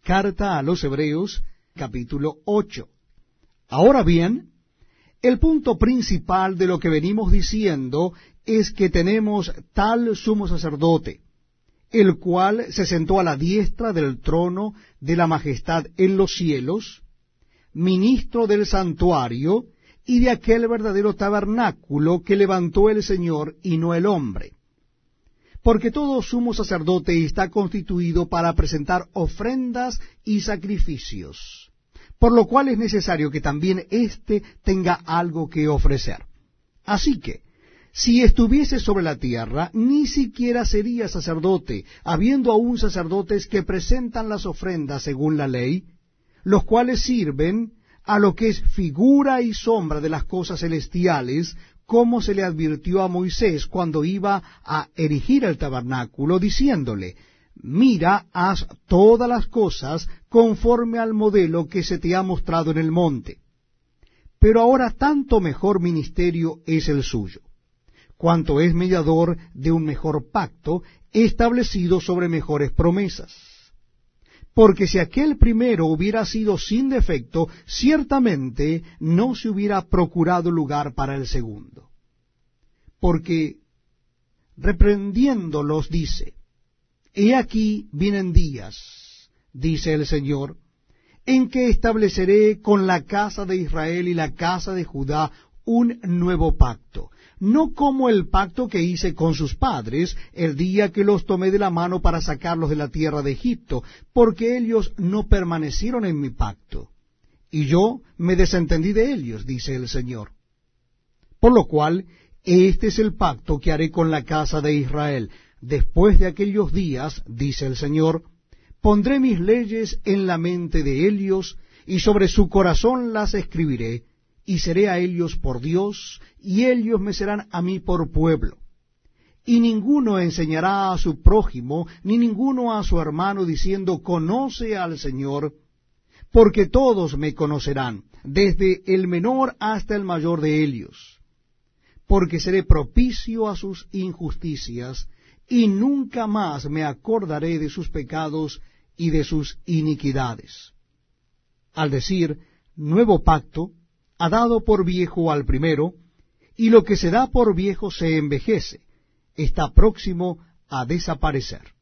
Carta a los Hebreos, capítulo 8. Ahora bien, el punto principal de lo que venimos diciendo es que tenemos tal sumo sacerdote, el cual se sentó a la diestra del trono de la majestad en los cielos, ministro del santuario y de aquel verdadero tabernáculo que levantó el Señor y no el hombre. Porque todo sumo sacerdote está constituido para presentar ofrendas y sacrificios, por lo cual es necesario que también éste tenga algo que ofrecer. Así que, si estuviese sobre la tierra, ni siquiera sería sacerdote, habiendo aún sacerdotes que presentan las ofrendas según la ley, los cuales sirven a lo que es figura y sombra de las cosas celestiales, como se le advirtió a Moisés cuando iba a erigir el tabernáculo, diciéndole: mira, haz todas las cosas conforme al modelo que se te ha mostrado en el monte. Pero ahora tanto mejor ministerio es el suyo, cuanto es mediador de un mejor pacto, establecido sobre mejores promesas. Porque si aquel primero hubiera sido sin defecto, ciertamente no se hubiera procurado lugar para el segundo. Porque reprendiéndolos dice: he aquí vienen días, dice el Señor, en que estableceré con la casa de Israel y la casa de Judá un nuevo pacto, no como el pacto que hice con sus padres el día que los tomé de la mano para sacarlos de la tierra de Egipto, porque ellos no permanecieron en mi pacto, y yo me desentendí de ellos, dice el Señor. Por lo cual, este es el pacto que haré con la casa de Israel. Después de aquellos días, dice el Señor, pondré mis leyes en la mente de ellos, y sobre su corazón las escribiré, y seré a ellos por Dios, y ellos me serán a mí por pueblo. Y ninguno enseñará a su prójimo, ni ninguno a su hermano, diciendo: conoce al Señor, porque todos me conocerán, desde el menor hasta el mayor de ellos. Porque seré propicio a sus injusticias, y nunca más me acordaré de sus pecados y de sus iniquidades. Al decir nuevo pacto, ha dado por viejo al primero, y lo que se da por viejo se envejece, está próximo a desaparecer.